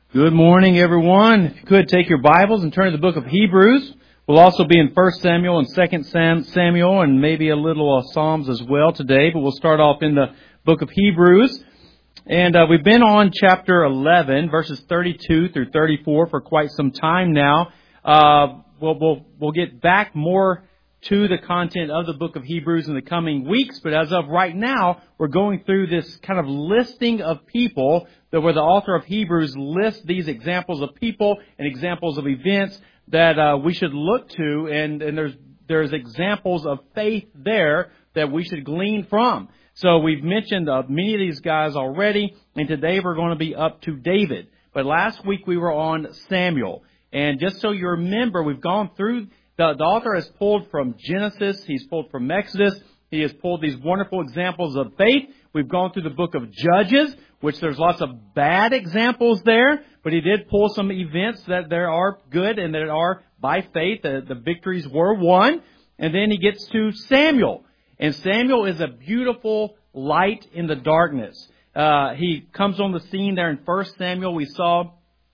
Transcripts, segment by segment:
Good morning, everyone. If you could take your Bibles and turn to the book of Hebrews. We'll also be in 1 Samuel and 2 Samuel and maybe a little Psalms as well today, but we'll start off in the book of Hebrews. And we've been on chapter 11, verses 32 through 34 for quite some time now. We'll get back more to the content of the book of Hebrews in the coming weeks, but as of right now, we're going through this kind of listing of people that where the author of Hebrews lists these examples of people and examples of events that we should look to, and there's examples of faith there that we should glean from. So we've mentioned many of these guys already, and today we're going to be up to David. But last week we were on Samuel, and just so you remember, we've gone through. The author has pulled from Genesis, he's pulled from Exodus, he has pulled these wonderful examples of faith. We've gone through the book of Judges, which there's lots of bad examples there, but he did pull some events that there are good and that are by faith. The victories were won. And then he gets to Samuel. And Samuel is a beautiful light in the darkness. He comes on the scene there in 1 Samuel. We saw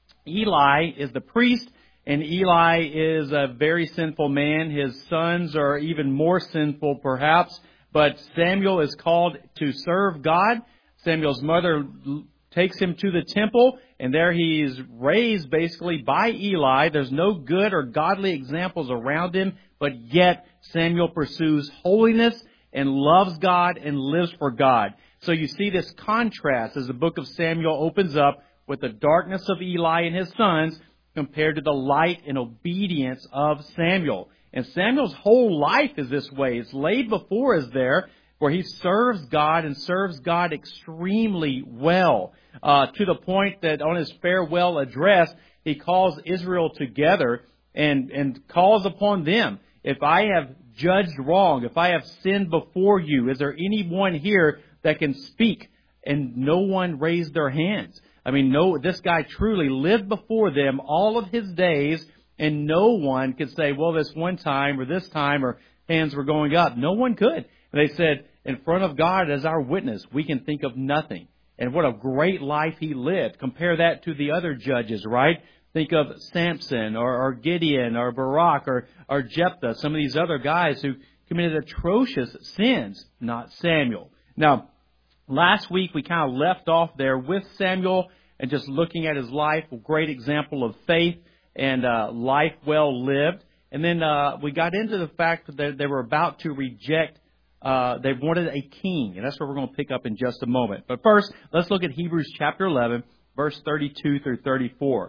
Eli is the priest. And Eli is a very sinful man. His sons are even more sinful, perhaps. But Samuel is called to serve God. Samuel's mother takes him to the temple, and there he is raised basically by Eli. There's no good or godly examples around him, but yet Samuel pursues holiness and loves God and lives for God. So you see this contrast as the book of Samuel opens up with the darkness of Eli and his sons, compared to the light and obedience of Samuel. And Samuel's whole life is this way. It's laid before us there, where he serves God and serves God extremely well, to the point that on his farewell address, he calls Israel together and calls upon them. If I have judged wrong, if I have sinned before you, is there anyone here that can speak? And no one raised their hands. I mean, this guy truly lived before them all of his days, and no one could say, well, this one time or this time or hands were going up. No one could. And they said, in front of God as our witness, we can think of nothing. And what a great life he lived. Compare that to the other judges, right? Think of Samson or Gideon or Barak or Jephthah, some of these other guys who committed atrocious sins, not Samuel. Now, last week we kind of left off there with Samuel and just looking at his life, a great example of faith and life well lived. And then we got into the fact that they were about to reject, they wanted a king. And that's what we're going to pick up in just a moment. But first, let's look at Hebrews chapter 11, verse 32 through 34.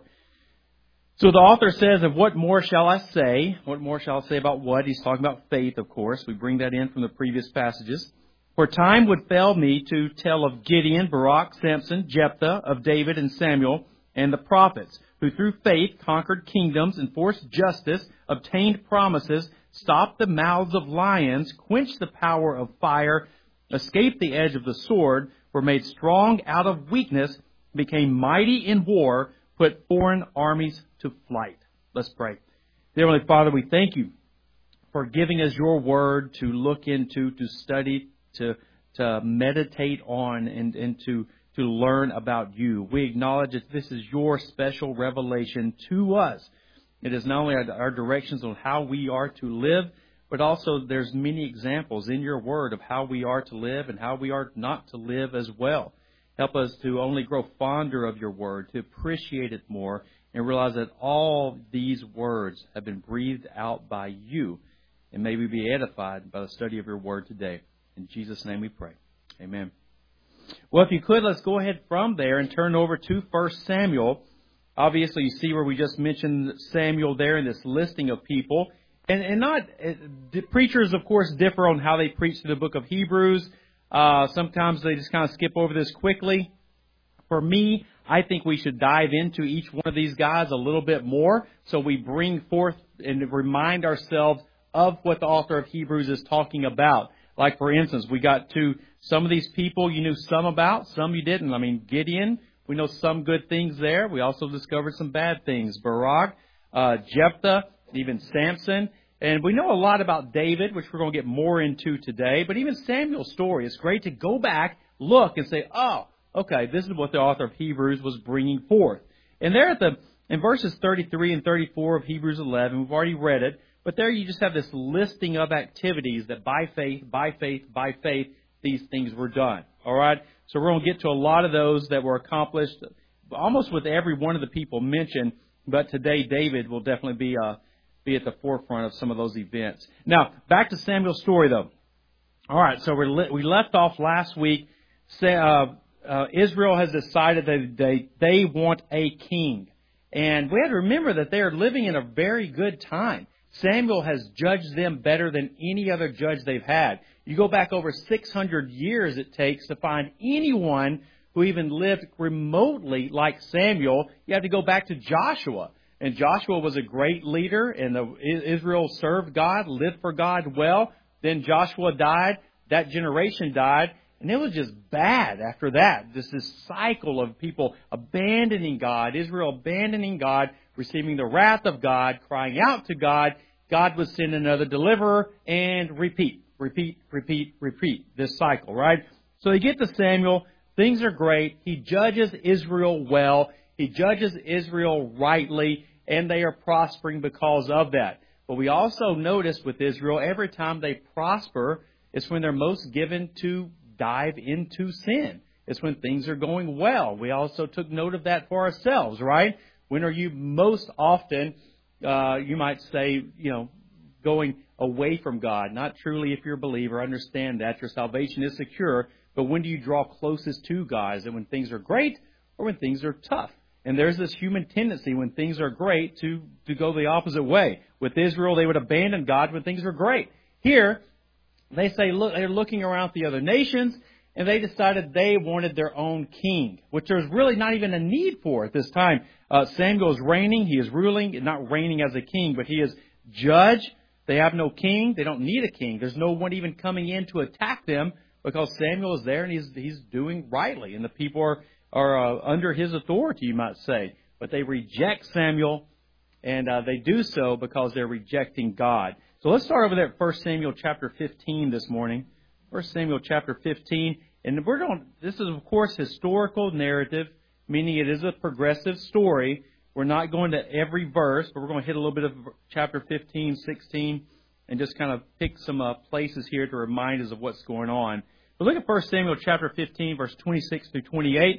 So the author says, "Of what more shall I say?" What more shall I say about what? He's talking about faith, of course. We bring that in from the previous passages. "For time would fail me to tell of Gideon, Barak, Samson, Jephthah, of David and Samuel, and the prophets, who through faith conquered kingdoms, enforced justice, obtained promises, stopped the mouths of lions, quenched the power of fire, escaped the edge of the sword, were made strong out of weakness, became mighty in war, put foreign armies to flight." Let's pray. Dear Heavenly Father, we thank you for giving us your word to look into, to study, to meditate on, and to learn about you. We acknowledge that this is your special revelation to us. It is not only our directions on how we are to live, but also there's many examples in your word of how we are to live and how we are not to live as well. Help us to only grow fonder of your word, to appreciate it more, and realize that all these words have been breathed out by you. And may we be edified by the study of your word today. In Jesus' name we pray. Amen. Well, if you could, let's go ahead from there and turn over to 1 Samuel. Obviously, you see where we just mentioned Samuel there in this listing of people. And the preachers, of course, differ on how they preach through the book of Hebrews. Sometimes they just kind of skip over this quickly. For me, I think we should dive into each one of these guys a little bit more so we bring forth and remind ourselves of what the author of Hebrews is talking about. Like, for instance, we got to some of these people you knew some about, some you didn't. I mean, Gideon, we know some good things there. We also discovered some bad things. Barak, Jephthah, even Samson. And we know a lot about David, which we're going to get more into today. But even Samuel's story, it's great to go back, look, and say, oh, okay, this is what the author of Hebrews was bringing forth. And there in verses 33 and 34 of Hebrews 11, we've already read it, but there you just have this listing of activities that by faith, these things were done. All right? So we're going to get to a lot of those that were accomplished almost with every one of the people mentioned, but today David will definitely be at the forefront of some of those events. Now, back to Samuel's story, though. All right, so we left off last week. Israel has decided that they want a king. And we have to remember that they are living in a very good time. Samuel has judged them better than any other judge they've had. You go back over 600 years it takes to find anyone who even lived remotely like Samuel. You have to go back to Joshua. And Joshua was a great leader, and Israel served God, lived for God well. Then Joshua died. That generation died. And it was just bad after that. This cycle of people abandoning God, Israel abandoning God, receiving the wrath of God, crying out to God. God would send another deliverer and repeat. This cycle, right? So you get to Samuel. Things are great. He judges Israel well. He judges Israel rightly, and they are prospering because of that. But we also notice with Israel, every time they prosper, it's when they're most given to dive into sin. It's when things are going well. We also took note of that for ourselves, right? When are you most often, you might say, going away from God? Not truly if you're a believer. Understand that. Your salvation is secure. But when do you draw closest to God? Is it when things are great or when things are tough? And there's this human tendency when things are great to go the opposite way. With Israel, they would abandon God when things were great. Here, they say, look, they're looking around the other nations, and they decided they wanted their own king, which there's really not even a need for at this time. Samuel is reigning. He is ruling, not reigning as a king, but he is judge. They have no king. They don't need a king. There's no one even coming in to attack them because Samuel is there and he's doing rightly, and the people are under his authority, you might say. But they reject Samuel, and they do so because they're rejecting God. So let's start over there at 1 Samuel chapter 15 this morning. 1 Samuel chapter 15. And this is, of course, historical narrative, meaning it is a progressive story. We're not going to every verse, but we're going to hit a little bit of chapter 15, 16, and just kind of pick some places here to remind us of what's going on. But look at 1 Samuel chapter 15, verse 26 through 28.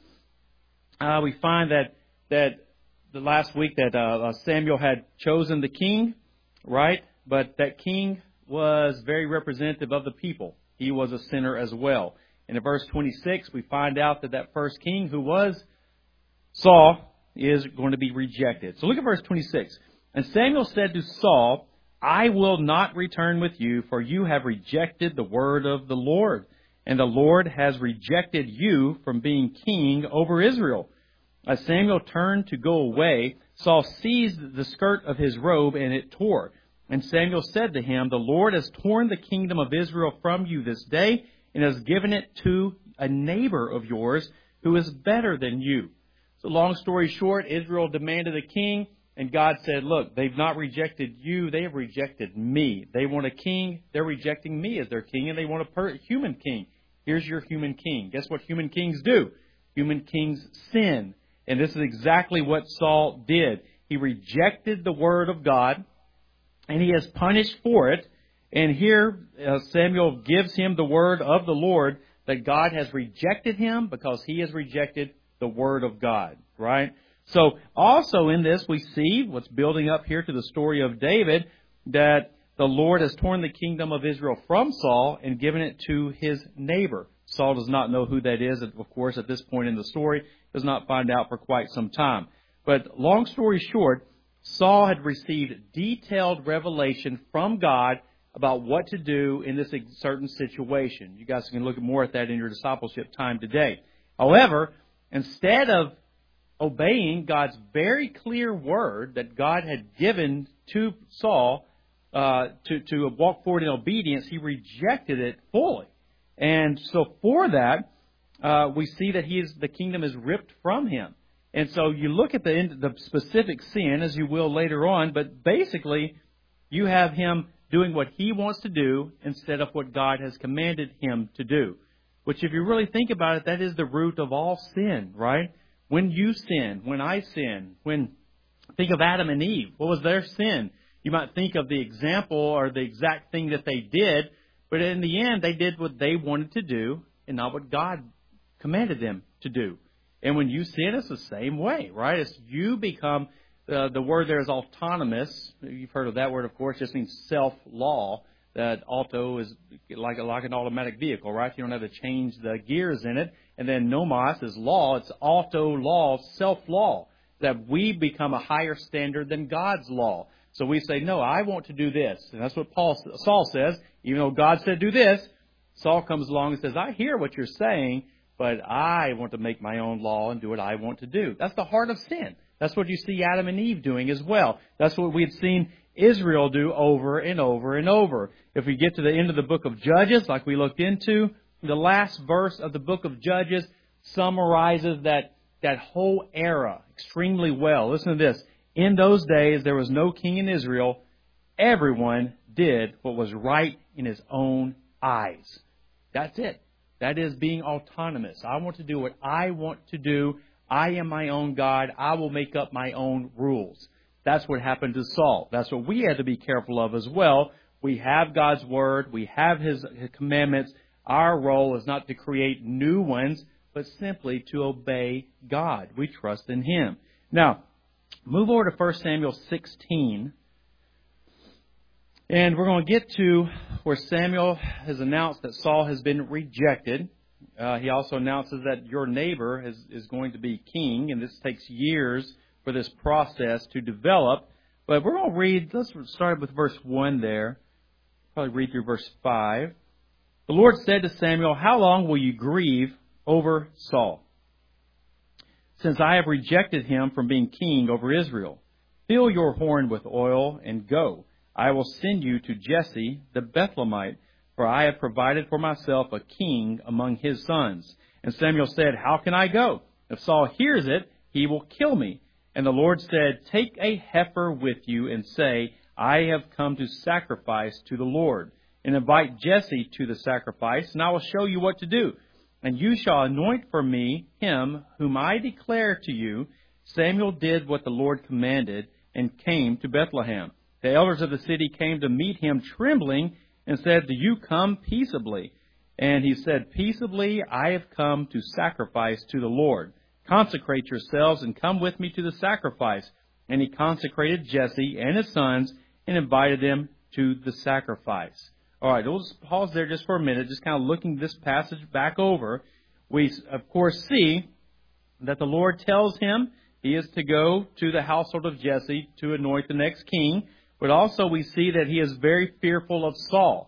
We find that the last week that Samuel had chosen the king, right? But that king was very representative of the people. He was a sinner as well. And in verse 26, we find out that first king, who was Saul, is going to be rejected. So look at verse 26. And Samuel said to Saul, I will not return with you, for you have rejected the word of the Lord. And the Lord has rejected you from being king over Israel. As Samuel turned to go away, Saul seized the skirt of his robe, and it tore. And Samuel said to him, the Lord has torn the kingdom of Israel from you this day, and has given it to a neighbor of yours who is better than you. So long story short, Israel demanded a king, and God said, look, they've not rejected you, they have rejected me. They want a king, they're rejecting me as their king, and they want a human king. Here's your human king. Guess what human kings do? Human kings sin. And this is exactly what Saul did. He rejected the word of God, and he is punished for it. And here Samuel gives him the word of the Lord that God has rejected him because he has rejected the word of God, right? So also in this we see what's building up here to the story of David, that the Lord has torn the kingdom of Israel from Saul and given it to his neighbor. Saul does not know who that is, of course, at this point in the story. Does not find out for quite some time. But long story short, Saul had received detailed revelation from God about what to do in this certain situation. You guys can look more at that in your discipleship time today. However, instead of obeying God's very clear word that God had given to Saul to walk forward in obedience, he rejected it fully. And so for that, we see that the kingdom is ripped from him. And so you look at the specific sin, as you will later on, but basically you have him doing what he wants to do instead of what God has commanded him to do. Which, if you really think about it, that is the root of all sin, right? When you sin, when I sin, think of Adam and Eve. What was their sin? You might think of the example or the exact thing that they did, but in the end, they did what they wanted to do and not what God commanded them to do. And when you sin, it's the same way, right? As you become, the word there is autonomous. You've heard of that word, of course. It just means self-law. That auto is like an automatic vehicle, right? You don't have to change the gears in it. And then nomos is law. It's auto-law, self-law. That we become a higher standard than God's law. So we say, no, I want to do this. And that's what Saul says. Even though God said do this, Saul comes along and says, I hear what you're saying, but I want to make my own law and do what I want to do. That's the heart of sin. That's what you see Adam and Eve doing as well. That's what we had seen Israel do over and over and over. If we get to the end of the book of Judges, like we looked into, the last verse of the book of Judges summarizes that whole era extremely well. Listen to this. In those days, there was no king in Israel. Everyone did what was right in his own eyes. That's it. That is being autonomous. I want to do what I want to do. I am my own God. I will make up my own rules. That's what happened to Saul. That's what we had to be careful of as well. We have God's Word. We have His commandments. Our role is not to create new ones, but simply to obey God. We trust in Him. Now, move over to 1 Samuel 16. And we're going to get to where Samuel has announced that Saul has been rejected. He also announces that your neighbor is going to be king, and this takes years for this process to develop. But we're going to read, let's start with verse 1 there. Probably read through verse 5. The Lord said to Samuel, how long will you grieve over Saul, since I have rejected him from being king over Israel? Fill your horn with oil and go. I will send you to Jesse the Bethlehemite, for I have provided for myself a king among his sons. And Samuel said, how can I go? If Saul hears it, he will kill me. And the Lord said, take a heifer with you and say, I have come to sacrifice to the Lord. And invite Jesse to the sacrifice, and I will show you what to do. And you shall anoint for me him whom I declare to you. Samuel did what the Lord commanded and came to Bethlehem. The elders of the city came to meet him trembling and said, do you come peaceably? And he said, peaceably I have come to sacrifice to the Lord. Consecrate yourselves and come with me to the sacrifice. And he consecrated Jesse and his sons and invited them to the sacrifice. All right, we'll just pause there just for a minute, just kind of looking this passage back over. We, of course, see that the Lord tells him he is to go to the household of Jesse to anoint the next king. But also we see that he is very fearful of Saul.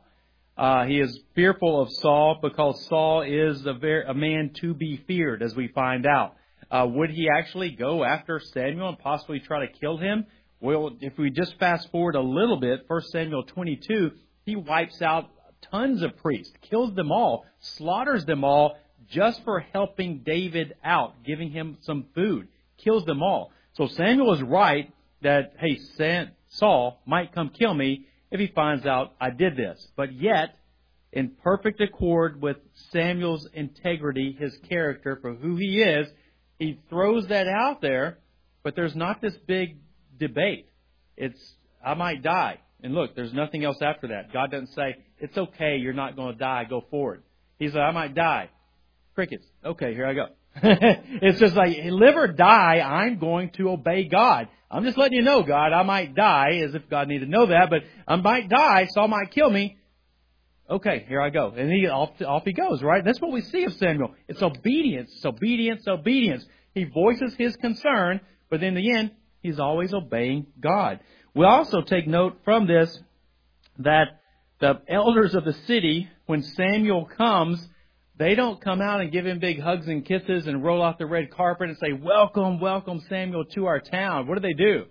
He is fearful of Saul because Saul is a man to be feared, as we find out. Would he actually go after Samuel and possibly try to kill him? Well, if we just fast forward a little bit, 1 Samuel 22, he wipes out tons of priests, kills them all, slaughters them all just for helping David out, giving him some food, kills them all. So Samuel is right that, hey, Saul might come kill me if he finds out I did this. But yet, in perfect accord with Samuel's integrity, his character for who he is, he throws that out there, but there's not this big debate. It's, I might die. And look, there's nothing else after that. God doesn't say, it's okay, you're not going to die, go forward. He said, I might die. Crickets. Okay, here I go. It's just like, live or die, I'm going to obey God. I'm just letting you know, God, I might die, as if God needed to know that, but I might die, Saul might kill me. Okay, here I go. And off he goes, right? That's what we see of Samuel. It's obedience, obedience, obedience. He voices his concern, but in the end, he's always obeying God. We also take note from this that the elders of the city, when Samuel comes, they don't come out and give him big hugs and kisses and roll out the red carpet and say, welcome, welcome Samuel to our town. What do?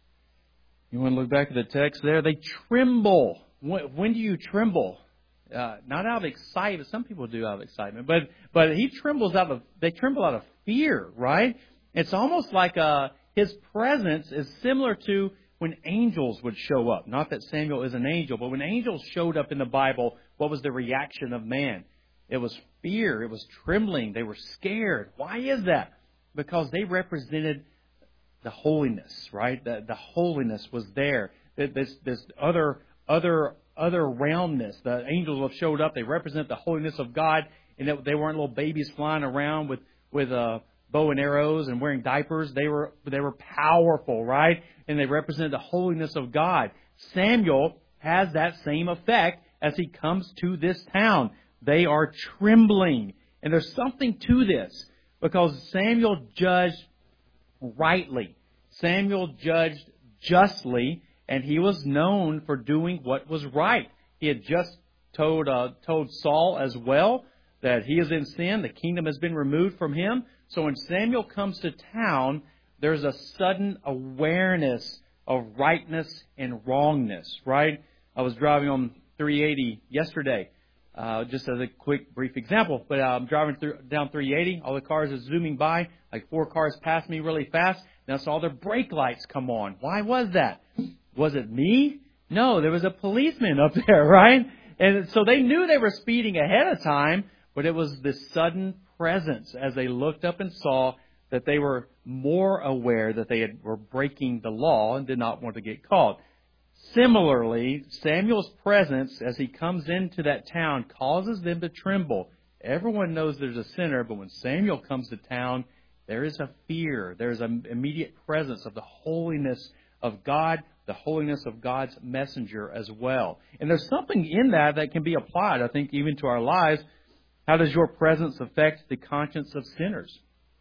You want to look back at the text there? They tremble. When do you tremble? Not out of excitement. Some people do out of excitement, but they tremble out of fear, right? It's almost like his presence is similar to when angels would show up. Not that Samuel is an angel, but when angels showed up in the Bible, what was the reaction of man? It was fear. It was trembling. They were scared. Why is that? Because they represented the holiness, right? The holiness was there. This other realmness. The angels have showed up. They represent the holiness of God, and that they weren't little babies flying around with bow and arrows and wearing diapers. They were powerful, right? And they represent the holiness of God. Samuel has that same effect as he comes to this town. They are trembling. And there's something to this, because Samuel judged rightly. Samuel judged justly, and he was known for doing what was right. He had just told Saul as well that he is in sin. The kingdom has been removed from him. So when Samuel comes to town, there's a sudden awareness of rightness and wrongness, right? I was driving on 380 yesterday, just as a quick, brief example. But I'm driving down 380. All the cars are zooming by. Like 4 cars passed me really fast. And I saw their brake lights come on. Why was that? Was it me? No, there was a policeman up there, right? And so they knew they were speeding ahead of time, but it was this sudden presence as they looked up and saw that they were more aware that they were breaking the law and did not want to get caught. Similarly, Samuel's presence as he comes into that town causes them to tremble. Everyone knows there's a sinner, but when Samuel comes to town, there is a fear. There's an immediate presence of the holiness of God, the holiness of God's messenger as well. And there's something in that can be applied, I think, even to our lives. How does your presence affect the conscience of sinners?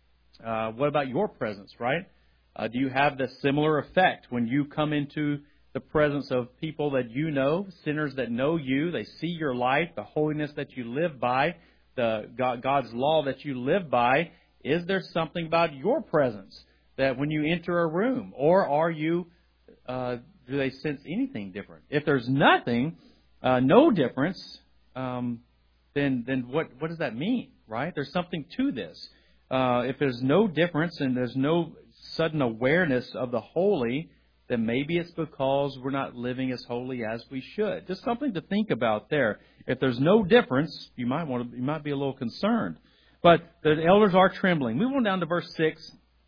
What about your presence, right? Do you have the similar effect when you come into the presence of people that you know, sinners that know you? They see your life, the holiness that you live by, God's law that you live by. Is there something about your presence that when you enter a room, or are you, do they sense anything different? If there's nothing, no difference, then what does that mean, right? There's something to this. If there's no difference and there's no sudden awareness of the holy, then maybe it's because we're not living as holy as we should. Just something to think about there. If there's no difference, you might be a little concerned. But the elders are trembling. We went down to verse 6.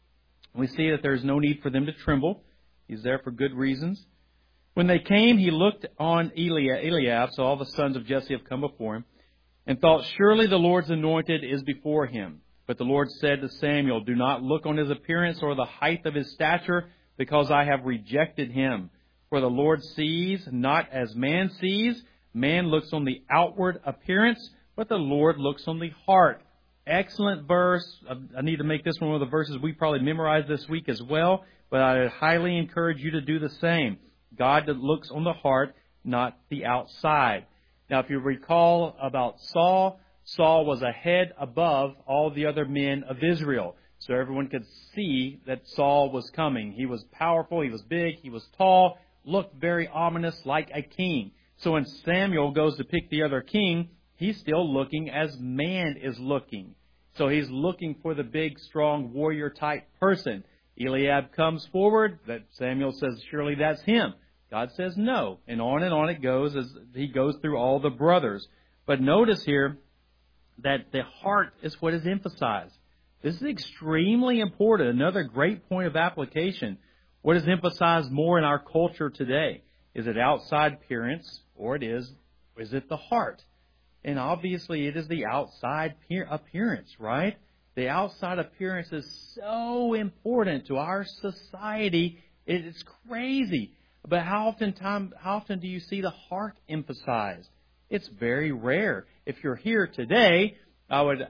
We see that there's no need for them to tremble. He's there for good reasons. When they came, he looked on Eliab, so all the sons of Jesse have come before him, and thought, surely the Lord's anointed is before him. But the Lord said to Samuel, do not look on his appearance or the height of his stature, because I have rejected him. For the Lord sees not as man sees. Man looks on the outward appearance, but the Lord looks on the heart. Excellent verse. I need to make this one of the verses we probably memorized this week as well, but I highly encourage you to do the same. God looks on the heart, not the outside. Now, if you recall about Saul, Saul was a head above all the other men of Israel. So everyone could see that Saul was coming. He was powerful, he was big, he was tall, looked very ominous like a king. So when Samuel goes to pick the other king, he's still looking as man is looking. So he's looking for the big, strong, warrior-type person. Eliab comes forward. That Samuel says, surely that's him. God says no. And on it goes as he goes through all the brothers. But notice here that the heart is what is emphasized. This is extremely important. Another great point of application. What is emphasized more in our culture today? Is it outside appearance, or is it the heart? And obviously it is the outside appearance, right? The outside appearance is so important to our society. It's crazy. But how often do you see the heart emphasized? It's very rare. If you're here today, I would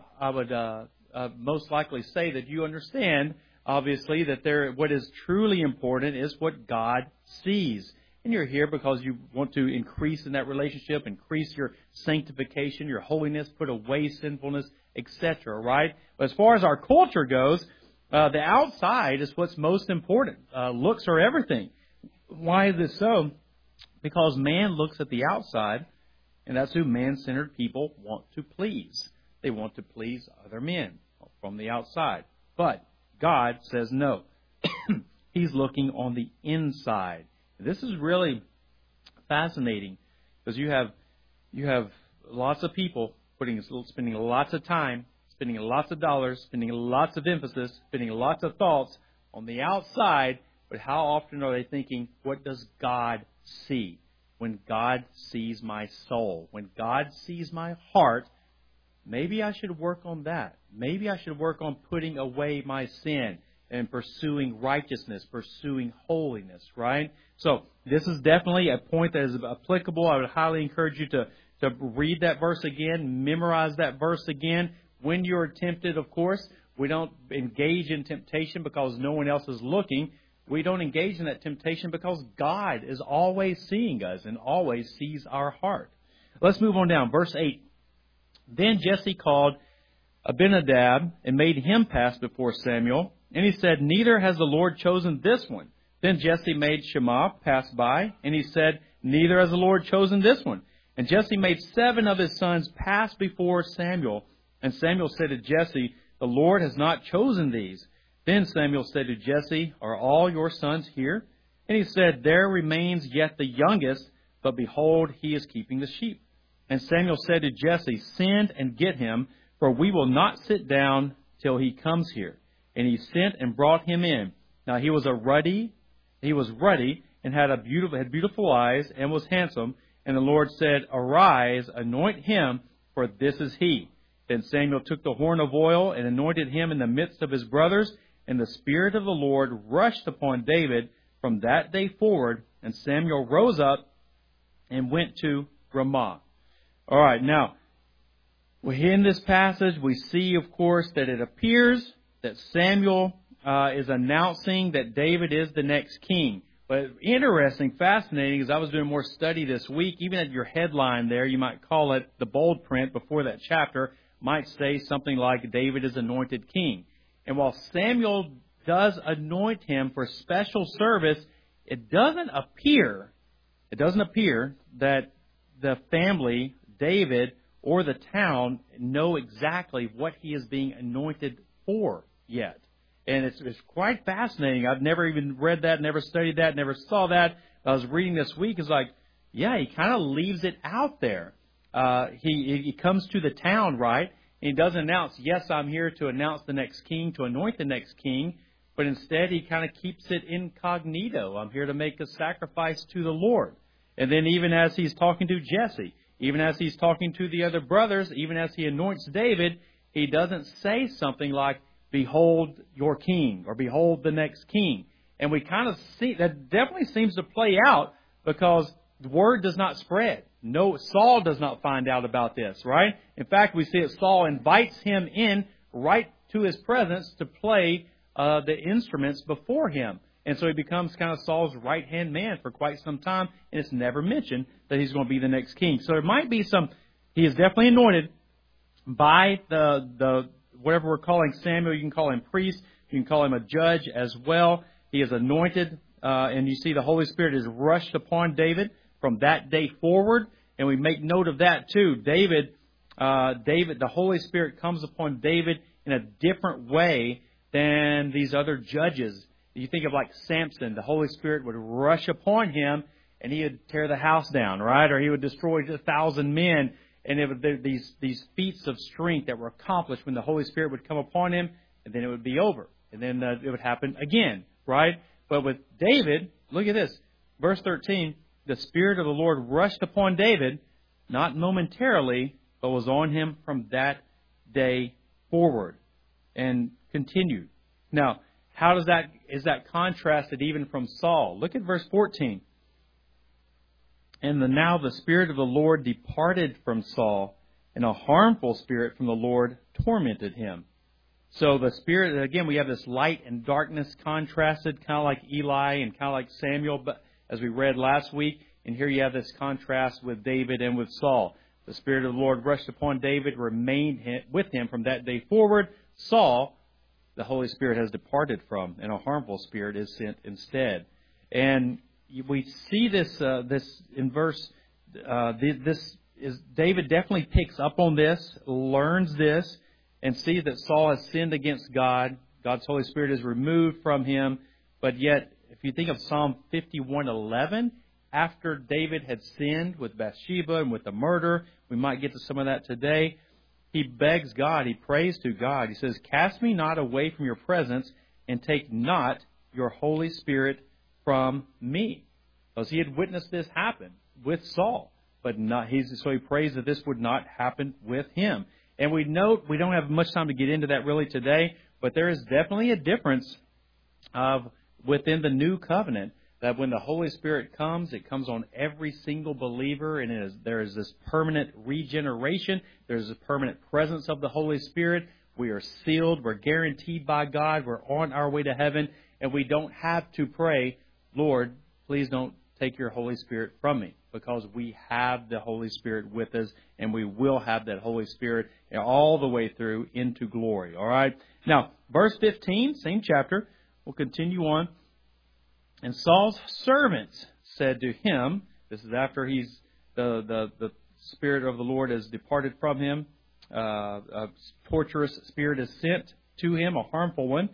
most likely say that you understand, obviously, that what is truly important is what God sees. And you're here because you want to increase in that relationship, increase your sanctification, your holiness, put away sinfulness, etc., right? But as far as our culture goes, the outside is what's most important. Looks are everything. Why is this so? Because man looks at the outside, and that's who man-centered people want to please. They want to please other men from the outside. But God says no. He's looking on the inside. This is really fascinating because you have lots of people spending lots of time spending lots of dollars, spending lots of emphasis, spending lots of thoughts on the outside, but how often are they thinking, what does God see? When God sees my soul, when God sees my heart, maybe I should work on that. Maybe I should work on putting away my sin and pursuing righteousness, pursuing holiness, right? So this is definitely a point that is applicable. I would highly encourage you to read that verse again, memorize that verse again. When you're tempted, of course, we don't engage in temptation because no one else is looking. We don't engage in that temptation because God is always seeing us and always sees our heart. Let's move on down. Verse 8. Then Jesse called Abinadab and made him pass before Samuel. And he said, neither has the Lord chosen this one. Then Jesse made Shammah pass by. And he said, neither has the Lord chosen this one. And Jesse made 7 of his sons pass before Samuel. And Samuel said to Jesse, the Lord has not chosen these. Then Samuel said to Jesse, are all your sons here? And he said, there remains yet the youngest, but behold, he is keeping the sheep. And Samuel said to Jesse, send and get him, for we will not sit down till he comes here. And he sent and brought him in. Now he was ruddy and had beautiful eyes and was handsome. And the Lord said, arise, anoint him, for this is he. Then Samuel took the horn of oil and anointed him in the midst of his brothers. And the Spirit of the Lord rushed upon David from that day forward. And Samuel rose up and went to Ramah. All right, now, in this passage, we see, of course, that it appears that Samuel is announcing that David is the next king. But interesting, fascinating, as I was doing more study this week, even at your headline there, you might call it the bold print before that chapter, might say something like David is anointed king. And while Samuel does anoint him for special service, it doesn't appear that the family, David, or the town know exactly what he is being anointed for yet. And it's quite fascinating. I've never even read that, never studied that, never saw that. I was reading this week. It's like, yeah, he kind of leaves it out there. He comes to the town, right? And he doesn't announce, yes, I'm here to announce the next king, to anoint the next king. But instead, he kind of keeps it incognito. I'm here to make a sacrifice to the Lord. And then even as he's talking to Jesse, even as he's talking to the other brothers, even as he anoints David, he doesn't say something like, behold your king, or behold the next king. And we kind of see, that definitely seems to play out because the word does not spread. No, Saul does not find out about this, right? In fact, we see that Saul invites him in right to his presence to play the instruments before him. And so he becomes kind of Saul's right-hand man for quite some time, and it's never mentioned that he's going to be the next king. So there might be he is definitely anointed by the whatever we're calling Samuel. You can call him priest, you can call him a judge as well. He is anointed, and you see the Holy Spirit is rushed upon David from that day forward, and we make note of that too. David, the Holy Spirit comes upon David in a different way than these other judges. You think of like Samson, the Holy Spirit would rush upon him and he would tear the house down, right? Or he would destroy 1,000 men. And it would, these feats of strength that were accomplished when the Holy Spirit would come upon him, and then it would be over. And then it would happen again, right? But with David, look at this. Verse 13, the Spirit of the Lord rushed upon David, not momentarily, but was on him from that day forward and continued. Now, is that contrasted even from Saul? Look at verse 14. And now the Spirit of the Lord departed from Saul, and a harmful spirit from the Lord tormented him. So the Spirit, again, we have this light and darkness contrasted, kind of like Eli and kind of like Samuel, but as we read last week. And here you have this contrast with David and with Saul. The Spirit of the Lord rushed upon David, remained with him from that day forward. Saul, the Holy Spirit has departed from, and a harmful spirit is sent instead. And we see this in verse. David definitely picks up on this, learns this, and sees that Saul has sinned against God. God's Holy Spirit is removed from him. But yet, if you think of Psalm 51:11, after David had sinned with Bathsheba and with the murder, we might get to some of that today. he begs God, he prays to God. He says, "Cast me not away from your presence, and take not your Holy Spirit from me." Because he had witnessed this happen with Saul. But so he prays that this would not happen with him. And we note, we don't have much time to get into that really today, but there is definitely a difference within the new covenant, that when the Holy Spirit comes, it comes on every single believer, and there is this permanent regeneration. There's a permanent presence of the Holy Spirit. We are sealed. We're guaranteed by God. We're on our way to heaven, and we don't have to pray, "Lord, please don't take your Holy Spirit from me," because we have the Holy Spirit with us, and we will have that Holy Spirit all the way through into glory. All right? Now, verse 15, same chapter. We'll continue on. "And Saul's servants said to him," this is after the Spirit of the Lord has departed from him, a torturous spirit is sent to him, a harmful one.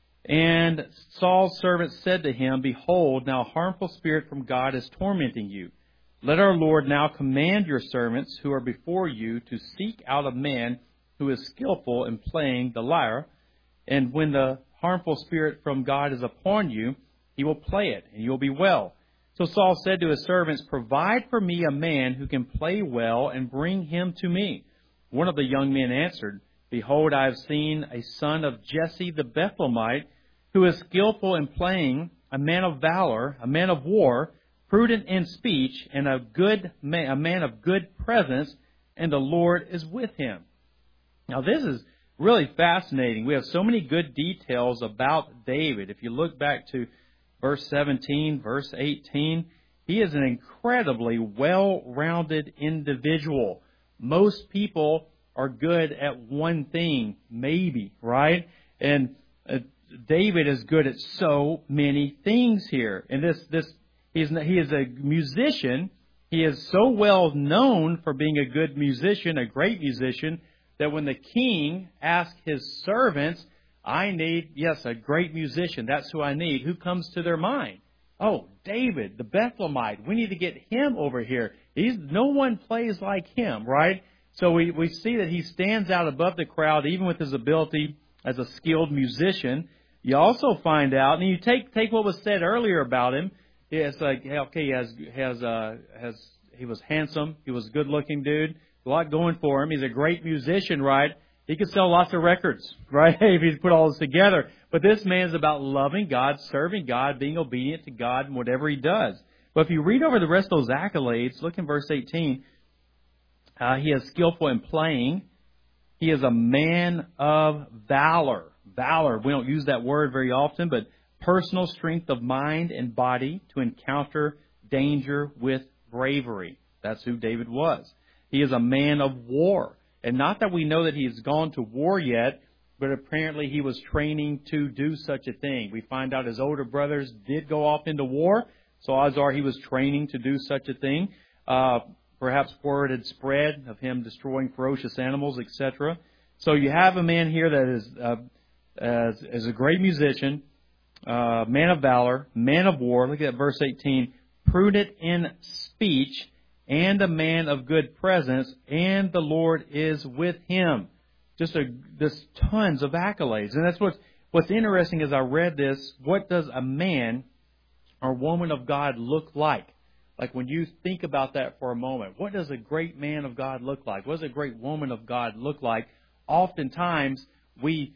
"And Saul's servants said to him, Behold, now a harmful spirit from God is tormenting you. Let our Lord now command your servants who are before you to seek out a man who is skillful in playing the lyre. And when the harmful spirit from God is upon you, he will play it, and you will be well. So Saul said to his servants, Provide for me a man who can play well, and bring him to me. One of the young men answered, Behold, I have seen a son of Jesse the Bethlehemite, who is skillful in playing, a man of valor, a man of war, prudent in speech, and a man of good presence, and the Lord is with him." Now this is really fascinating. We have so many good details about David. If you look back to verse 17, verse 18, he is an incredibly well-rounded individual. Most people are good at one thing, maybe, right? And David is good at so many things here. And he is a musician. He is so well known for being a good musician, a great musician, that when the king asked his servants, I need, yes, a great musician. That's who I need. Who comes to their mind? Oh, David, the Bethlehemite. We need to get him over here. No one plays like him, right? So we see that he stands out above the crowd, even with his ability as a skilled musician. You also find out, and you take what was said earlier about him. It's like, okay, he was handsome. He was a good-looking dude. A lot going for him. He's a great musician, right? He could sell lots of records, right, if he put all this together. But this man's about loving God, serving God, being obedient to God in whatever he does. But if you read over the rest of those accolades, look in verse 18. He is skillful in playing. He is a man of valor. Valor, we don't use that word very often, but personal strength of mind and body to encounter danger with bravery. That's who David was. He is a man of war. And not that we know that he has gone to war yet, but apparently he was training to do such a thing. We find out his older brothers did go off into war, so odds are he was training to do such a thing. Perhaps word had spread of him destroying ferocious animals, etc. So you have a man here that is a great musician, man of valor, man of war. Look at verse 18. Prudent in speech, and a man of good presence, and the Lord is with him. Just tons of accolades. And that's what's interesting as I read this. What does a man or woman of God look like? Like when you think about that for a moment, what does a great man of God look like? What does a great woman of God look like? Oftentimes, we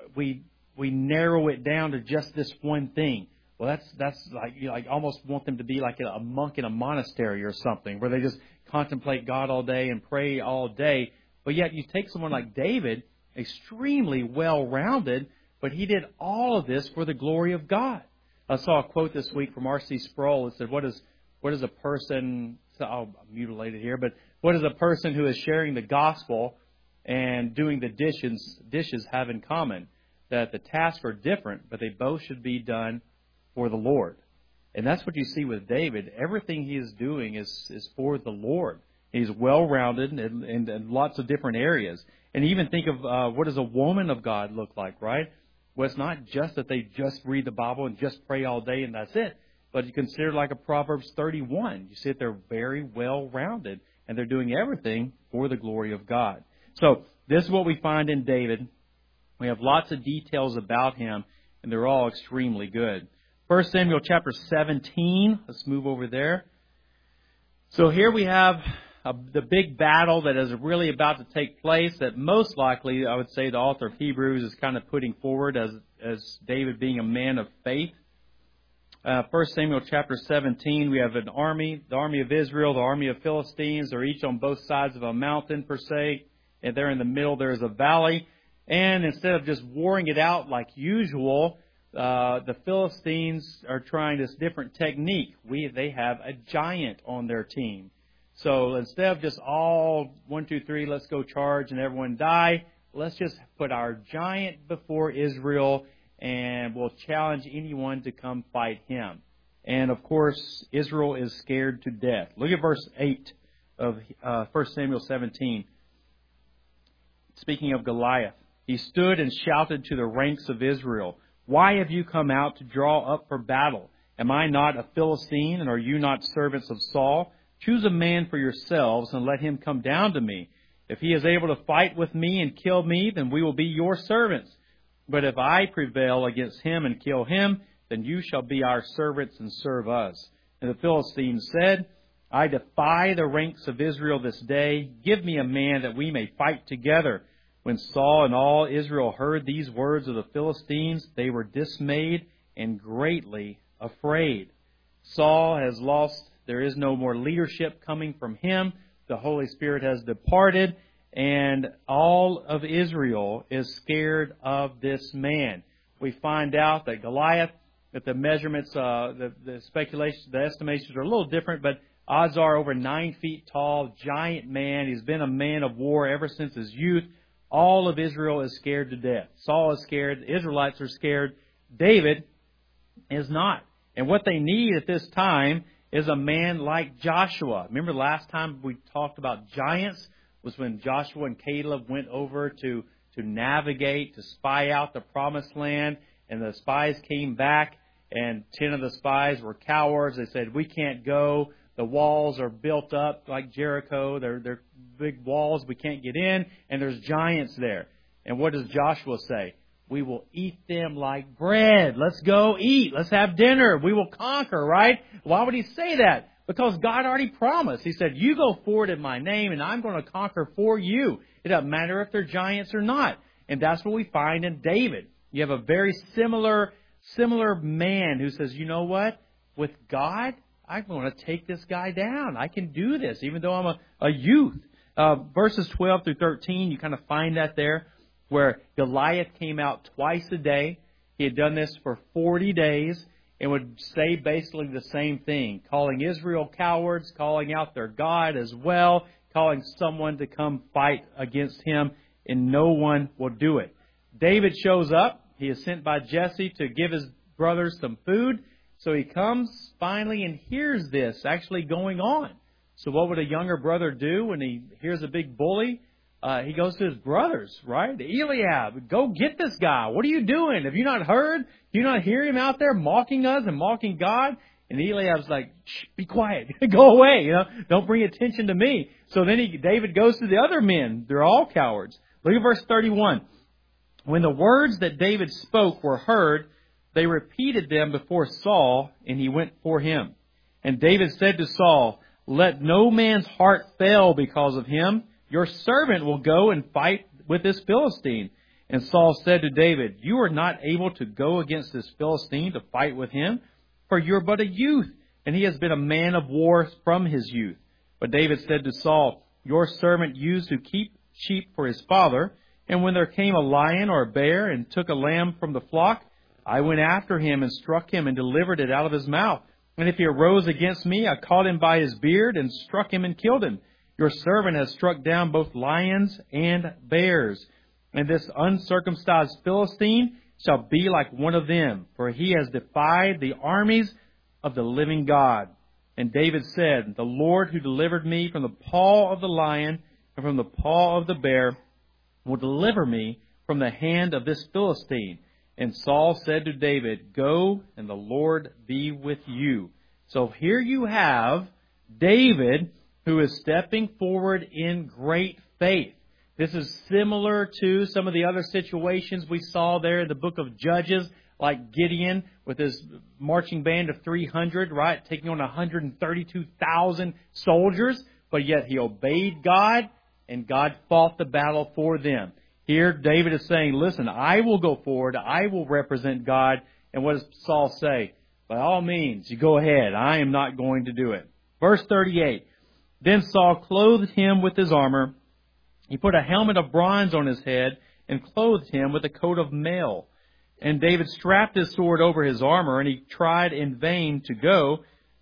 narrow it down to just this one thing. Well, that's like, you know, I almost want them to be like a monk in a monastery or something, where they just contemplate God all day and pray all day. But yet you take someone like David, extremely well-rounded, but he did all of this for the glory of God. I saw a quote this week from R.C. Sproul. It said, what is a person, I'll mutilate it here, but what does a person who is sharing the gospel and doing the dishes have in common? That the tasks are different, but they both should be done for the Lord. And that's what you see with David. Everything he is doing is for the Lord. He's well-rounded in lots of different areas. And even think of what does a woman of God look like, right? Well, it's not just that they just read the Bible and just pray all day and that's it. But you consider like a Proverbs 31. You see that they're very well-rounded and they're doing everything for the glory of God. So this is what we find in David. We have lots of details about him, and they're all extremely good. 1 Samuel chapter 17. Let's move over there. So here we have the big battle that is really about to take place, that most likely, I would say, the author of Hebrews is kind of putting forward as David being a man of faith. 1 Samuel chapter 17, we have an army, the army of Israel, the army of Philistines. They're each on both sides of a mountain, per se, and there in the middle there is a valley. And instead of just warring it out like usual, the Philistines are trying this different technique. They have a giant on their team. So instead of just all 1, 2, 3, let's go charge and everyone die, let's just put our giant before Israel and we'll challenge anyone to come fight him. And of course, Israel is scared to death. Look at verse 8 of 1 Samuel 17. Speaking of Goliath, he stood and shouted to the ranks of Israel, "Why have you come out to draw up for battle? Am I not a Philistine, and are you not servants of Saul? Choose a man for yourselves, and let him come down to me. If he is able to fight with me and kill me, then we will be your servants. But if I prevail against him and kill him, then you shall be our servants and serve us." And the Philistines said, "I defy the ranks of Israel this day. Give me a man that we may fight together." When Saul and all Israel heard these words of the Philistines, they were dismayed and greatly afraid. Saul has lost. There is no more leadership coming from him. The Holy Spirit has departed, and all of Israel is scared of this man. We find out that Goliath, that the measurements, the speculations, the estimations are a little different, but odds are over 9 feet tall, giant man. He's been a man of war ever since his youth. All of Israel is scared to death. Saul is scared. The Israelites are scared. David is not. And what they need at this time is a man like Joshua. Remember last time we talked about giants was when Joshua and Caleb went over to navigate, to spy out the promised land. And the spies came back, and 10 of the spies were cowards. They said, "We can't go. The walls are built up like Jericho. They're big walls. We can't get in. And there's giants there." And what does Joshua say? "We will eat them like bread. Let's go eat. Let's have dinner. We will conquer," right? Why would he say that? Because God already promised. He said, "You go forward in my name and I'm going to conquer for you." It doesn't matter if they're giants or not. And that's what we find in David. You have a very similar man who says, "You know what? With God, I'm going to take this guy down. I can do this, even though I'm a youth." Verses 12 through 13, you kind of find that there, where Goliath came out twice a day. He had done this for 40 days and would say basically the same thing, calling Israel cowards, calling out their God as well, calling someone to come fight against him, and no one will do it. David shows up. He is sent by Jesse to give his brothers some food. So he comes finally and hears this actually going on. So what would a younger brother do when he hears a big bully? He goes to his brothers, right? "Eliab, go get this guy. What are you doing? Have you not heard? Do you not hear him out there mocking us and mocking God?" And Eliab's like, "Shh, be quiet. Go away. Don't bring attention to me." So then David goes to the other men. They're all cowards. Look at verse 31. When the words that David spoke were heard, they repeated them before Saul, and he went for him. And David said to Saul, "Let no man's heart fail because of him. Your servant will go and fight with this Philistine." And Saul said to David, "You are not able to go against this Philistine to fight with him, for you're but a youth, and he has been a man of war from his youth." But David said to Saul, "Your servant used to keep sheep for his father, and when there came a lion or a bear and took a lamb from the flock, I went after him and struck him and delivered it out of his mouth. And if he arose against me, I caught him by his beard and struck him and killed him. Your servant has struck down both lions and bears. And this uncircumcised Philistine shall be like one of them, for he has defied the armies of the living God." And David said, "The Lord who delivered me from the paw of the lion and from the paw of the bear will deliver me from the hand of this Philistine." And Saul said to David, "Go, and the Lord be with you." So here you have David, who is stepping forward in great faith. This is similar to some of the other situations we saw there in the book of Judges, like Gideon with his marching band of 300, right, taking on 132,000 soldiers, but yet he obeyed God, and God fought the battle for them. Here, David is saying, listen, I will go forward, I will represent God, and what does Saul say? By all means, you go ahead, I am not going to do it. Verse 38, then Saul clothed him with his armor, he put a helmet of bronze on his head, and clothed him with a coat of mail. And David strapped his sword over his armor, and he tried in vain to go,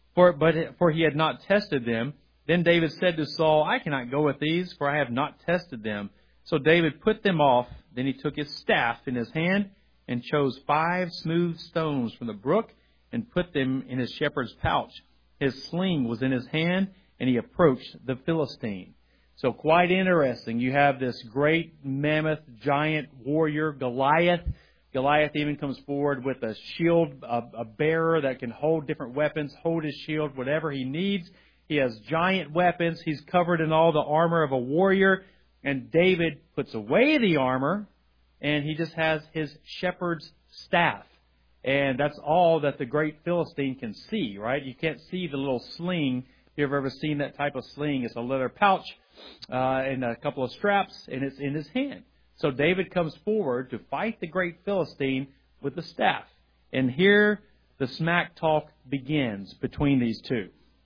for he had not tested them. Then David said to Saul, I cannot go with these, for I have not tested them. So David put them off. Then he took his staff in his hand, and chose 5 smooth stones from the brook, and put them in his shepherd's pouch. His sling was in his hand, and he approached the Philistine. So quite interesting. You have this great mammoth giant warrior, Goliath. Goliath even comes forward with a shield, a bearer that can hold different weapons, hold his shield, whatever he needs. He has giant weapons. He's covered in all the armor of a warrior. And David puts away the armor, and he just has his shepherd's staff. And that's all that the great Philistine can see, right? You can't see the little sling. If you've ever seen that type of sling, it's a leather pouch and a couple of straps, and it's in his hand. So David comes forward to fight the great Philistine with the staff. And here the smack talk begins between these two.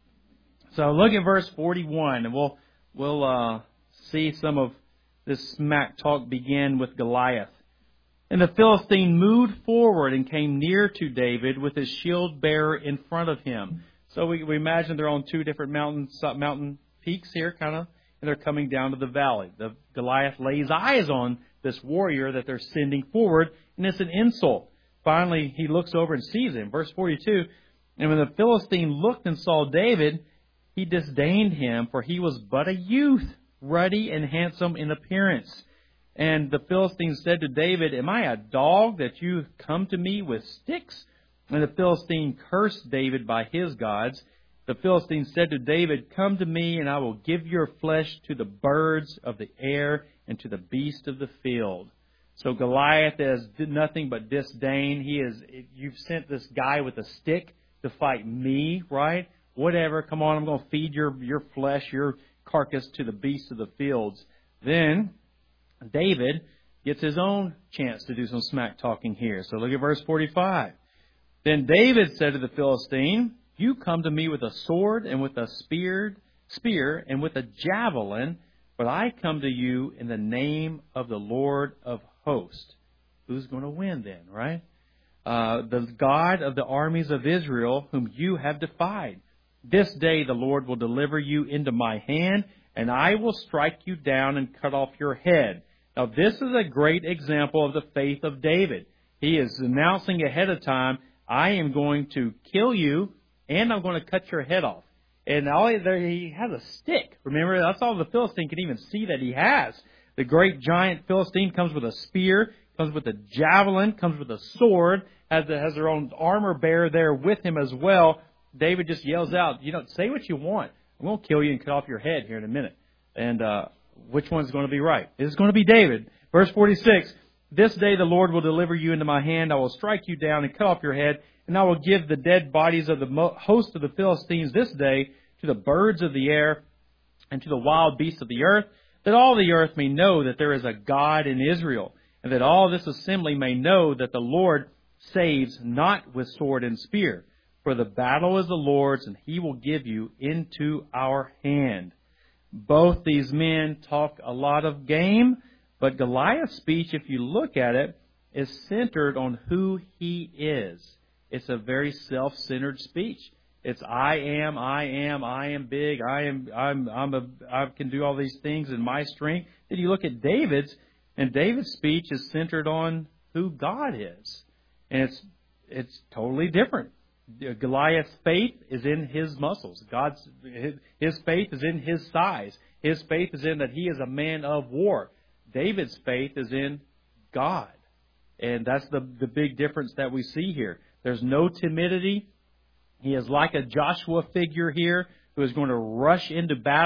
So look at verse 41, and we'll see some of this smack talk begin with Goliath. And the Philistine moved forward and came near to David with his shield bearer in front of him. So we imagine they're on 2 different mountain peaks here, kind of, and they're coming down to the valley. The Goliath lays eyes on this warrior that they're sending forward, and it's an insult. Finally, he looks over and sees him. Verse 42, and when the Philistine looked and saw David, he disdained him, for he was but a youth, ruddy and handsome in appearance. And the Philistine said to David, am I a dog that you come to me with sticks? And the Philistine cursed David by his gods. The Philistine said to David, come to me, and I will give your flesh to the birds of the air and to the beasts of the field. So Goliath has nothing but disdain. You've sent this guy with a stick to fight me, right? Whatever, come on, I'm going to feed your flesh, your carcass to the beasts of the fields. Then David gets his own chance to do some smack talking here. So look at verse 45. Then David said to the Philistine, you come to me with a sword and with a spear and with a javelin, but I come to you in the name of the Lord of hosts. Who's going to win then, right? The God of the armies of Israel, whom you have defied. This day the Lord will deliver you into my hand, and I will strike you down and cut off your head. Now this is a great example of the faith of David. He is announcing ahead of time, I am going to kill you, and I'm going to cut your head off. And he has a stick. Remember, that's all the Philistine can even see that he has. The great giant Philistine comes with a spear, comes with a javelin, comes with a sword, has their own armor bearer there with him as well. David just yells out, say what you want. I'm going to kill you and cut off your head here in a minute. And which one's going to be right? It's going to be David. Verse 46, this day the Lord will deliver you into my hand. I will strike you down and cut off your head. And I will give the dead bodies of the host of the Philistines this day to the birds of the air and to the wild beasts of the earth, that all the earth may know that there is a God in Israel, and that all this assembly may know that the Lord saves not with sword and spear. For the battle is the Lord's, and he will give you into our hand. Both these men talk a lot of game, but Goliath's speech, if you look at it, is centered on who he is. It's a very self-centered speech. It's I am big, I can do all these things in my strength. Then you look at David's, and David's speech is centered on who God is. And it's totally different. Goliath's faith is in his muscles. His faith is in his size. His faith is in that he is a man of war. David's faith is in God. And that's the big difference that we see here. There's no timidity. He is like a Joshua figure here who is going to rush into battle.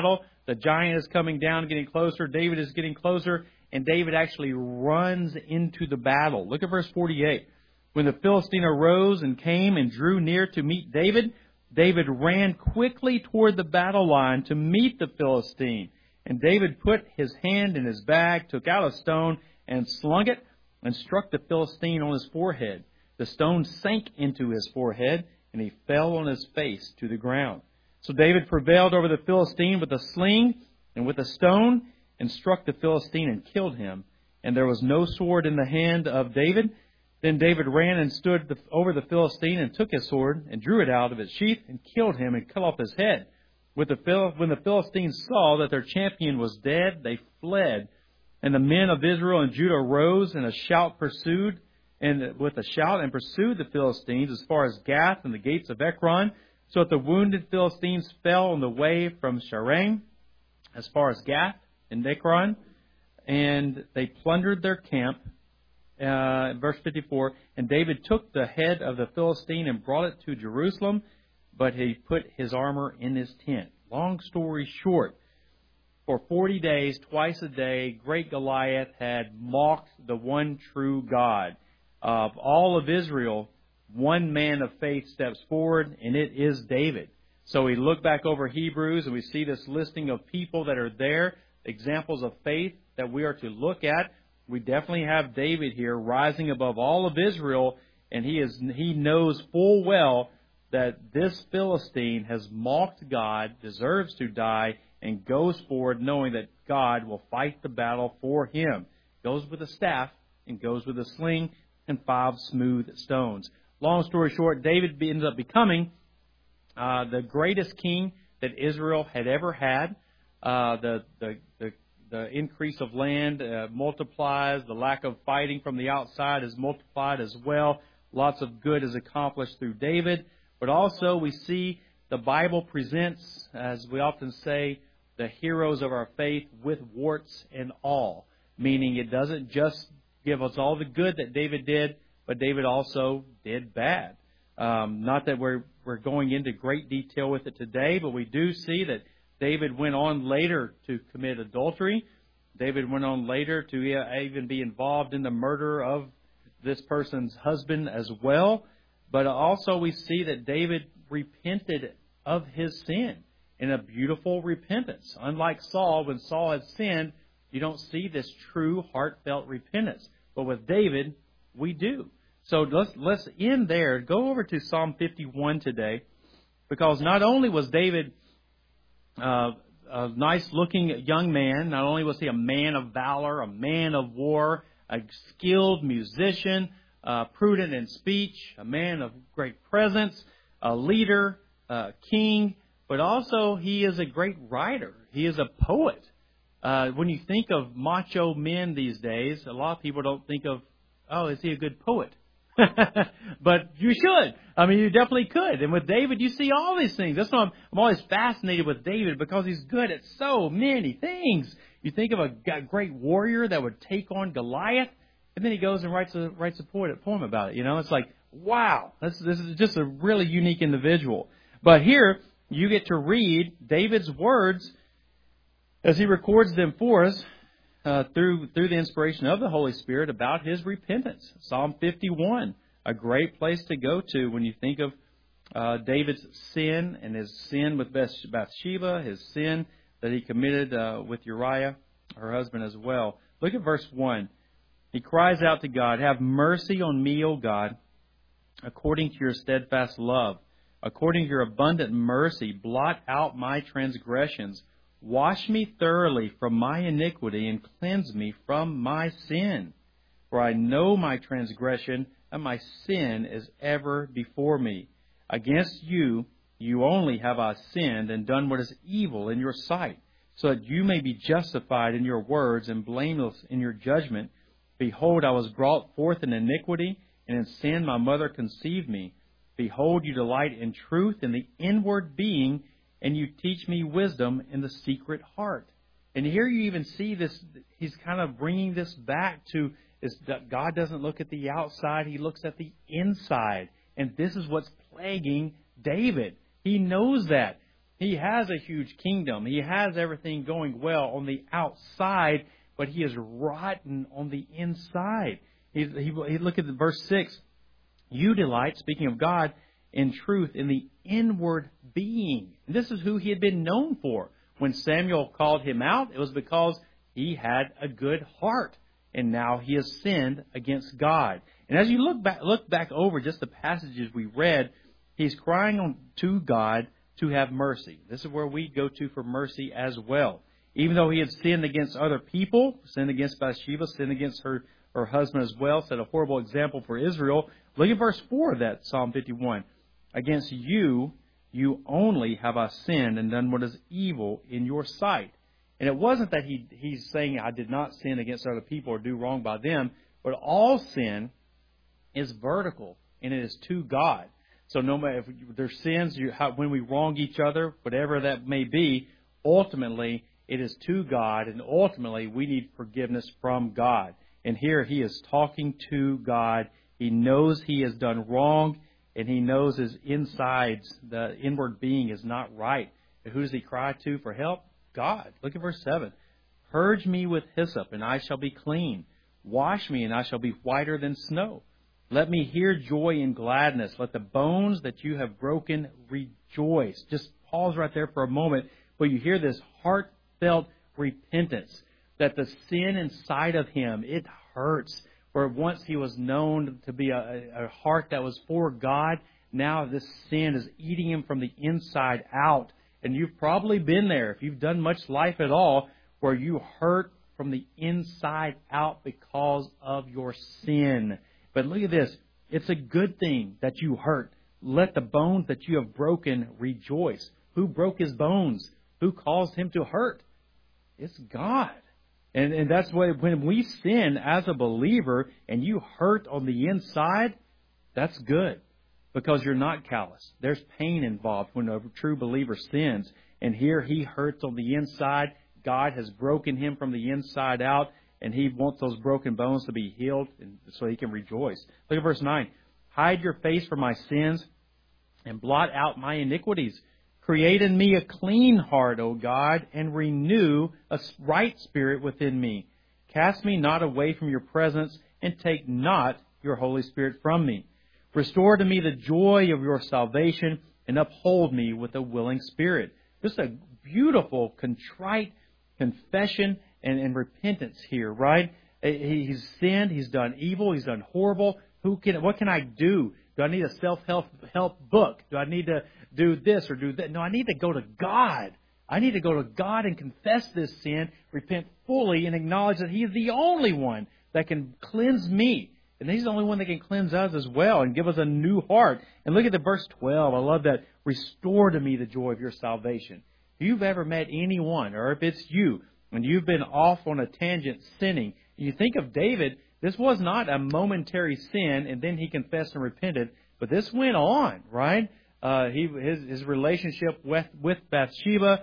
The giant is coming down, getting closer. David is getting closer, and David actually runs into the battle. Look at verse 48. When the Philistine arose and came and drew near to meet David, David ran quickly toward the battle line to meet the Philistine. And David put his hand in his bag, took out a stone, and slung it, and struck the Philistine on his forehead. The stone sank into his forehead, and he fell on his face to the ground. So David prevailed over the Philistine with a sling and with a stone, and struck the Philistine and killed him. And there was no sword in the hand of David. Then David ran and stood over the Philistine and took his sword and drew it out of its sheath and killed him and cut off his head. When the Philistines saw that their champion was dead, they fled. And the men of Israel and Judah rose and pursued the Philistines as far as Gath and the gates of Ekron, so that the wounded Philistines fell on the way from Shaaraim as far as Gath and Ekron, and they plundered their camp. Verse 54, and David took the head of the Philistine and brought it to Jerusalem, but he put his armor in his tent. Long story short, for 40 days, twice a day, great Goliath had mocked the one true God. Of all of Israel, one man of faith steps forward, and it is David. So we look back over Hebrews, and we see this listing of people that are there, examples of faith that we are to look at. We definitely have David here rising above all of Israel, and he knows full well that this Philistine has mocked God, deserves to die, and goes forward knowing that God will fight the battle for him. Goes with a staff and goes with a sling and 5 smooth stones. Long story short, David ends up becoming the greatest king that Israel had ever had. The increase of land multiplies. The lack of fighting from the outside is multiplied as well. Lots of good is accomplished through David. But also we see the Bible presents, as we often say, the heroes of our faith with warts and all. Meaning it doesn't just give us all the good that David did, but David also did bad. Not that we're going into great detail with it today, but we do see that David went on later to commit adultery. David went on later to even be involved in the murder of this person's husband as well. But also we see that David repented of his sin in a beautiful repentance. Unlike Saul, when Saul had sinned, you don't see this true heartfelt repentance. But with David, we do. So let's end there. Go over to Psalm 51 today, because not only was David a nice-looking young man. Not only was he a man of valor, a man of war, a skilled musician, prudent in speech, a man of great presence, a leader, a king, but also he is a great writer. He is a poet. When you think of macho men these days, a lot of people don't think of, oh, is he a good poet? But you should. I mean, you definitely could. And with David, you see all these things. That's why I'm always fascinated with David, because he's good at so many things. You think of a great warrior that would take on Goliath, and then he goes and writes a poem about it. You know, it's like, wow, this is just a really unique individual. But here, you get to read David's words as he records them for us through the inspiration of the Holy Spirit about his repentance. Psalm 51, a great place to go to when you think of David's sin and his sin with Bathsheba, his sin that he committed with Uriah, her husband as well. Look at verse 1. He cries out to God, "Have mercy on me, O God, according to your steadfast love. According to your abundant mercy, blot out my transgressions. Wash me thoroughly from my iniquity and cleanse me from my sin. For I know my transgression, and my sin is ever before me. Against you, you only have I sinned and done what is evil in your sight, so that you may be justified in your words and blameless in your judgment. Behold, I was brought forth in iniquity, and in sin my mother conceived me. Behold, you delight in truth in the inward being, and you teach me wisdom in the secret heart." And here you even see this, he's kind of bringing this back to, is that God doesn't look at the outside, he looks at the inside. And this is what's plaguing David. He knows that. He has a huge kingdom. He has everything going well on the outside, but he is rotten on the inside. He look at verse 6. You delight, speaking of God, in truth, in the inward being. And this is who he had been known for. When Samuel called him out, it was because he had a good heart. And now he has sinned against God. And as you look back over just the passages we read, he's crying on to God to have mercy. This is where we go to for mercy as well. Even though he had sinned against other people, sinned against Bathsheba, sinned against her husband as well, set a horrible example for Israel. Look at verse 4 of that Psalm 51. Against you only have I sinned and done what is evil in your sight. And it wasn't that he's saying I did not sin against other people or do wrong by them, but all sin is vertical and it is to God. So no matter if there's sins, when we wrong each other, whatever that may be, ultimately it is to God, and ultimately we need forgiveness from God. And here he is talking to God. He knows he has done wrong, and he knows his insides, the inward being, is not right. And who does he cry to for help? God. Look at verse 7. Purge me with hyssop, and I shall be clean. Wash me, and I shall be whiter than snow. Let me hear joy and gladness. Let the bones that you have broken rejoice. Just pause right there for a moment, but you hear this heartfelt repentance that the sin inside of him, it hurts. Where once he was known to be a heart that was for God, now this sin is eating him from the inside out. And you've probably been there, if you've done much life at all, where you hurt from the inside out because of your sin. But look at this. It's a good thing that you hurt. Let the bones that you have broken rejoice. Who broke his bones? Who caused him to hurt? It's God. And that's why when we sin as a believer and you hurt on the inside, that's good. Because you're not callous. There's pain involved when a true believer sins. And here he hurts on the inside. God has broken him from the inside out. And he wants those broken bones to be healed so he can rejoice. Look at verse 9. Hide your face from my sins and blot out my iniquities. Create in me a clean heart, O God, and renew a right spirit within me. Cast me not away from your presence, and take not your Holy Spirit from me. Restore to me the joy of your salvation, and uphold me with a willing spirit. Just a beautiful, contrite confession and repentance here, right? He's sinned, he's done evil, he's done horrible. What can I do? Do I need a self-help book? Do I need to do this or do that? No, I need to go to God. I need to go to God and confess this sin, repent fully, and acknowledge that He is the only one that can cleanse me. And He's the only one that can cleanse us as well and give us a new heart. And look at the verse 12. I love that. Restore to me the joy of your salvation. If you've ever met anyone, or if it's you, and you've been off on a tangent sinning, you think of David, this was not a momentary sin, and then he confessed and repented, but this went on, right? His relationship with Bathsheba,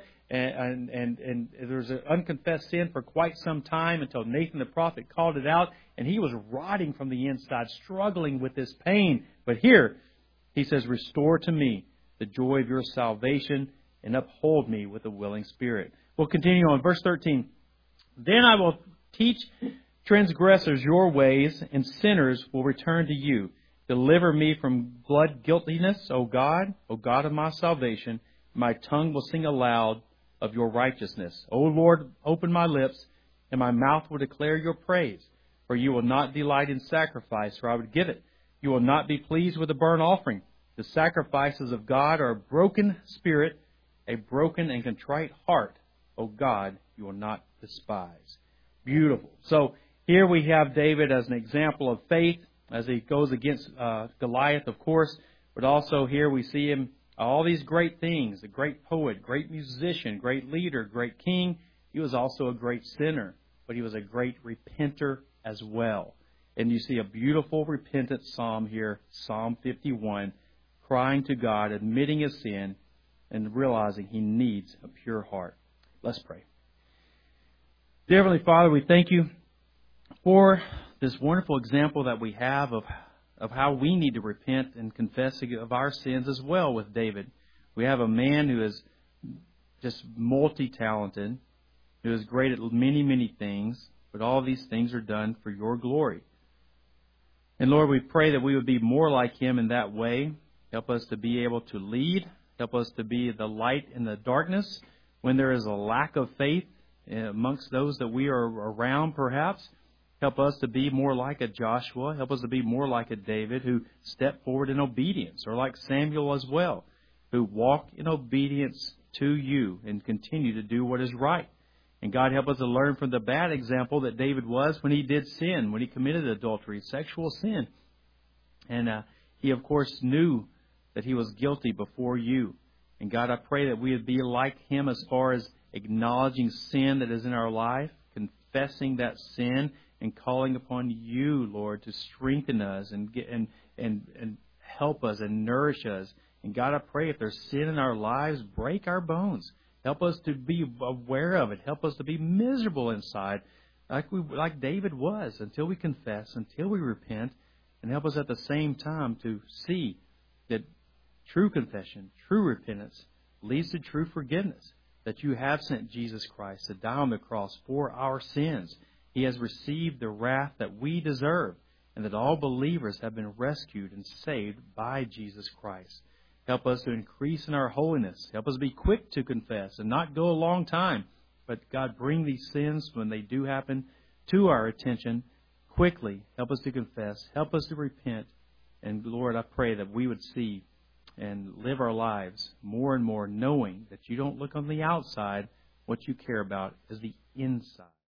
and there was an unconfessed sin for quite some time until Nathan the prophet called it out, and he was rotting from the inside, struggling with this pain. But here, he says, restore to me the joy of your salvation and uphold me with a willing spirit. We'll continue on. Verse 13. Then I will teach transgressors your ways, and sinners will return to you. Deliver me from blood guiltiness, O God of my salvation. My tongue will sing aloud of your righteousness. O Lord, open my lips, and my mouth will declare your praise. For you will not delight in sacrifice, or I would give it. You will not be pleased with a burnt offering. The sacrifices of God are a broken spirit, a broken and contrite heart. O God, you will not despise. Beautiful. So here we have David as an example of faith as he goes against Goliath, of course. But also here we see him, all these great things, a great poet, great musician, great leader, great king. He was also a great sinner, but he was a great repenter as well. And you see a beautiful repentant psalm here, Psalm 51, crying to God, admitting his sin, and realizing he needs a pure heart. Let's pray. Dear Heavenly Father, we thank you for this wonderful example that we have of how we need to repent and confess of our sins as well with David. We have a man who has just multi-talented, who is great at many, many things, but all these things are done for your glory. And Lord, we pray that we would be more like Him in that way. Help us to be able to lead. Help us to be the light in the darkness when there is a lack of faith amongst those that we are around, perhaps. Help us to be more like a Joshua. Help us to be more like a David who stepped forward in obedience, or like Samuel as well, who walked in obedience to you and continue to do what is right. And God, help us to learn from the bad example that David was when he did sin, when he committed adultery, sexual sin. And he, of course, knew that he was guilty before you. And God, I pray that we would be like him as far as acknowledging sin that is in our life, confessing that sin, and calling upon you, Lord, to strengthen us and help us and nourish us. And God, I pray if there's sin in our lives, break our bones. Help us to be aware of it. Help us to be miserable inside, like David was, until we confess, until we repent, and help us at the same time to see that true confession, true repentance leads to true forgiveness, that you have sent Jesus Christ to die on the cross for our sins. He has received the wrath that we deserve, and that all believers have been rescued and saved by Jesus Christ. Help us to increase in our holiness. Help us be quick to confess and not go a long time. But God, bring these sins when they do happen to our attention quickly. Help us to confess. Help us to repent. And Lord, I pray that we would see and live our lives more and more knowing that you don't look on the outside. What you care about is the inside.